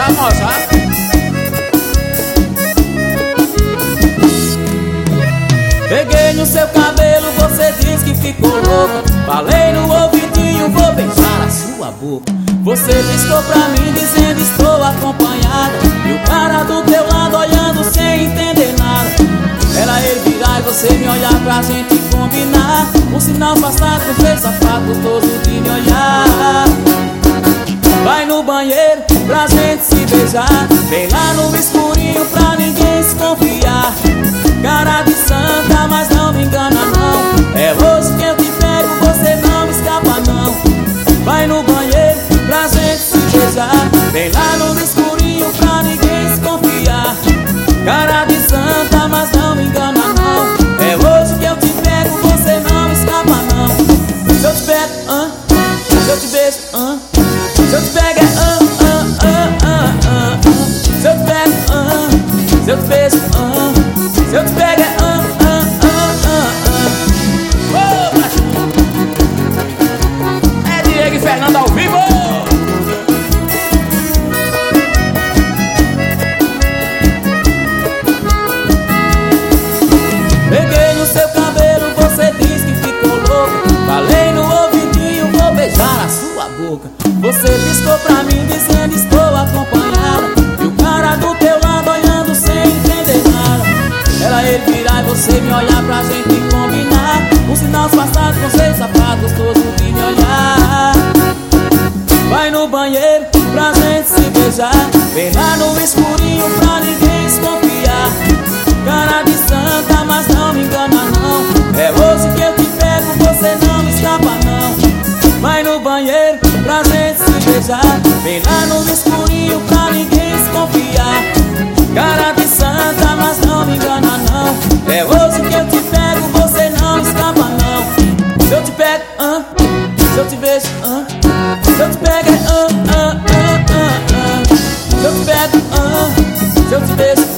famosa. Peguei no seu cabelo, você diz que ficou louca. Falei no ouvidinho, vou beijar a sua boca. Você piscou pra mim dizendo estou acompanhada, e o cara do teu lado olhando sem entender nada. Era ele virar e você me olhar pra gente combinar. Um sinal passado com três sapatos todos de me olhar. Vai no banheiro pra gente se beijar, vem lá no escurinho pra ninguém se confiar. Cara de santa, mas não me engana não. É hoje que eu te pego, você não me escapa não. Vai no banheiro pra gente se beijar, vem lá no escurinho pra ninguém se confiar. Cara de santa, mas não me engana não. É hoje que eu te pego, você não me escapa não. Se eu te pego, se eu te beijo, se eu te pego é se eu te pego, se eu te beijo, se eu te pego é É Diego e Fernando ao vivo. Peguei no seu cabelo, você diz que ficou louca. Falei no ouvidinho, vou beijar a sua boca. Você piscou pra mim dizendo estou acompanhada, e o cara do teu lado olhando sem entender nada. Era ele virar e você me olhar pra gente combinar. Um sinal passado com seus sapatos todos de me olhar. Vai no banheiro pra gente se beijar, vem lá no escurinho pra ninguém se confiar. Cara de santa, mas não me engana não. É hoje que eu te pego, você não me escapa não. Vai no banheiro pra gente se beijar, vem lá no escurinho pra ninguém se confiar. Cara de santa, mas não me engana não. É hoje que eu te pego, você não me escapa não. Se eu te pego, se eu te beijo, se eu te pego é se eu te pego, se eu te beijo.